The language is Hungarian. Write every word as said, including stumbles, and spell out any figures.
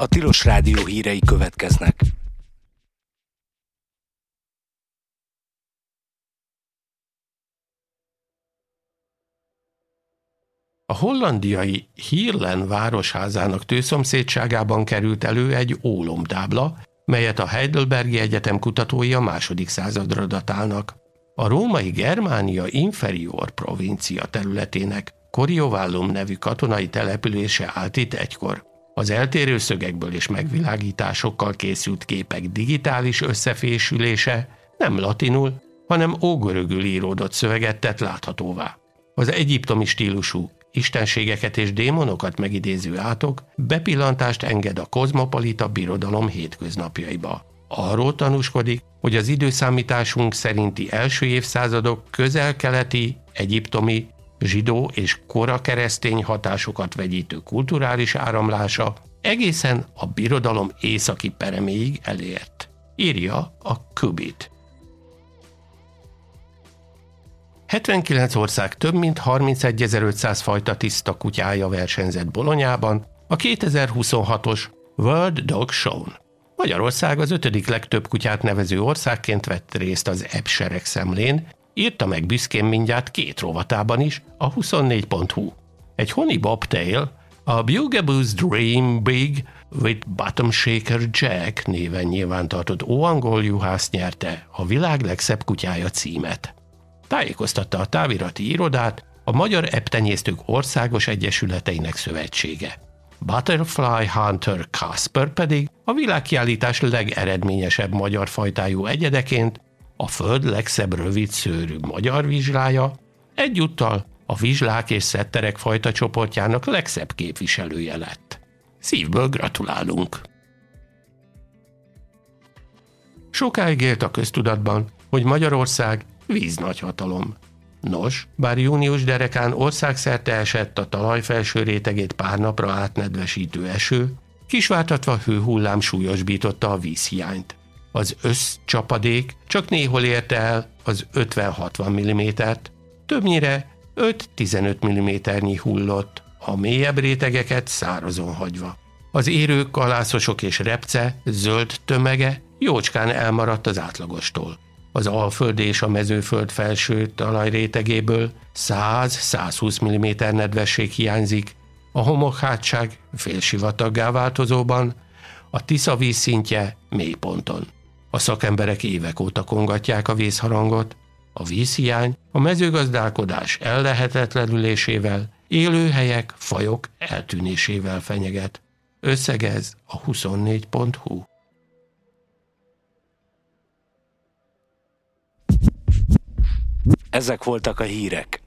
A Tilos Rádió hírei következnek. A hollandiai Heerlen városházának tőszomszédságában került elő egy ólomtábla, melyet a Heidelbergi Egyetem kutatói a második századra datálnak. A római Germánia Inferior provincia területének Coriovallum nevű katonai települése állt itt egykor. Az eltérő szögekből és megvilágításokkal készült képek digitális összefésülése nem latinul, hanem ógörögül íródott szöveget tett láthatóvá. Az egyiptomi stílusú, istenségeket és démonokat megidéző átok bepillantást enged a kozmopolita birodalom hétköznapjaiba. Arról tanúskodik, hogy az időszámításunk szerinti első évszázadok közel-keleti, egyiptomi, zsidó és kora keresztény hatásokat vegyítő kulturális áramlása egészen a birodalom északi pereméig elért, írja a Qubit. hetvenkilenc ország több mint harmincegyezer-ötszáz fajta tiszta kutyája versenyzett Bolonyában a kétezer-huszonhatos World Dog Show-n. Magyarország az ötödik legtöbb kutyát nevező országként vett részt az E B seregszemlén, írta meg büszkén mindjárt két rovatában is a huszonnégy pont hu. Egy Honey Bobtail, a Bugaboo's Dream Big with Bottom Shaker Jack néven nyilvántartott óangol juhász nyerte a világ legszebb kutyája címet. Tájékoztatta a távirati irodát a Magyar Ebb-tenyésztők Országos Egyesületeinek Szövetsége. Butterfly Hunter Kasper pedig a világkiállítás legeredményesebb magyar fajtájú egyedeként a föld legszebb rövid szőrű magyar vizslája, egyúttal a vizslák és szetterek fajta csoportjának legszebb képviselője lett. Szívből gratulálunk! Sokáig élt a köztudatban, hogy Magyarország víznagyhatalom. Nos, bár június derekán országszerte esett a talaj felső rétegét pár napra átnedvesítő eső, kisvártatva hőhullám súlyosbította a vízhiányt. Az összcsapadék csak néhol érte el az ötven-hatvan millimétert, többnyire öt-tizenöt milliméternyi hullott, a mélyebb rétegeket szárazon hagyva. Az érők, kalászosok és repce zöld tömege jócskán elmaradt az átlagostól. Az Alföld és a Mezőföld felső talajrétegéből száz-százhúsz milliméter nedvesség hiányzik, a homokhátság félsivataggá változóban, a Tisza vízszintje mélyponton. A szakemberek évek óta kongatják a vízharangot, a vízhiány a mezőgazdálkodás ellehetetlenülésével, élőhelyek, fajok eltűnésével fenyeget. Összegez a huszonnégy pont hu. Ezek voltak a hírek.